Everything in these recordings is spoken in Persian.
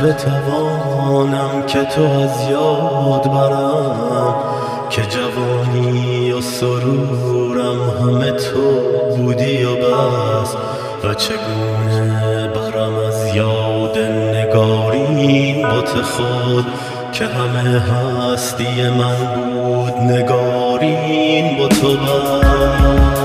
بتوانم که تو از یاد برم، که جوانی و سرورم همه تو بودی و بس. و چگونه برم از یاد نگارین بت خود، که همه هستی من بود نگارین بت و بس.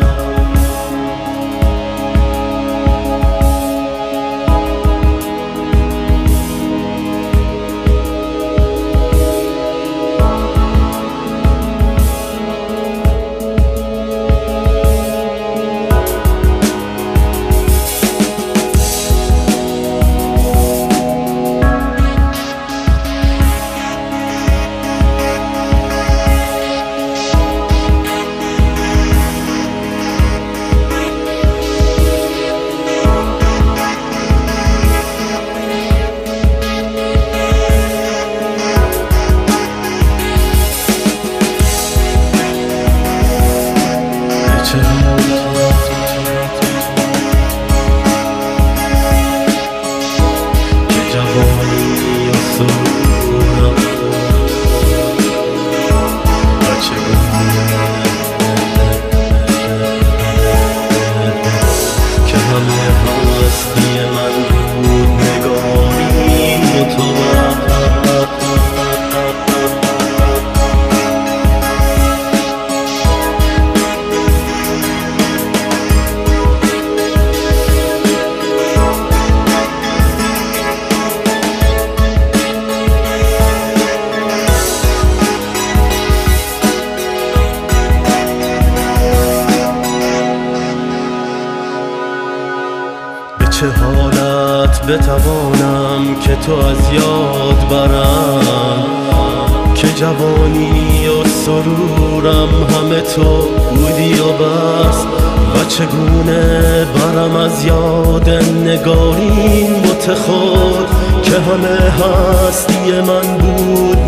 چه حالت بتوانم که تو از یاد برم، که جوانی و سرورم همه تو بودی و بس. و چگونه برم از یاد نگارین بت خود، که همه هستی من بود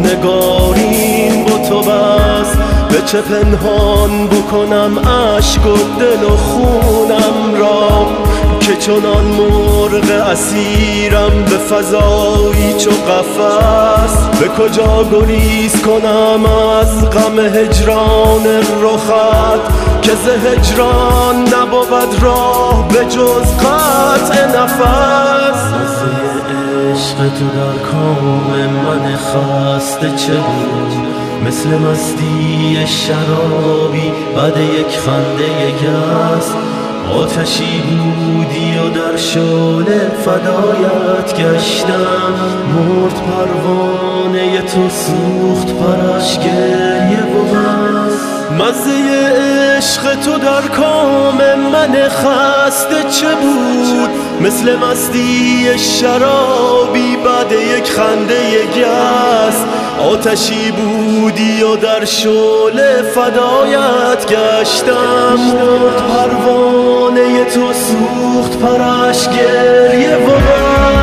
نگارین بت و بس. به چه پنهان بکنم اشک و دل و خونم را، که چنان مرغ اسیرم به فضایی چو قفس. به کجا گریز کنم از غم هجران رخت، که ز هجران نبود راه به جز قطع نفس. مزه عشق تو در کام من خسته چه بود، مثل مستی شرابی بعد یک خنده گس. آتشی بودی و در شعله فدایت گشتم، مرد پروانه تو سوخت پرش گریه و بس. مزه عشق تو در کام من خسته چه بود، مثل مستی شرابی بعد یک خنده گس. آتشی بودی و در شعله فدایت گشتم، مرد پروانه تو سوخت پرش گریه و بس.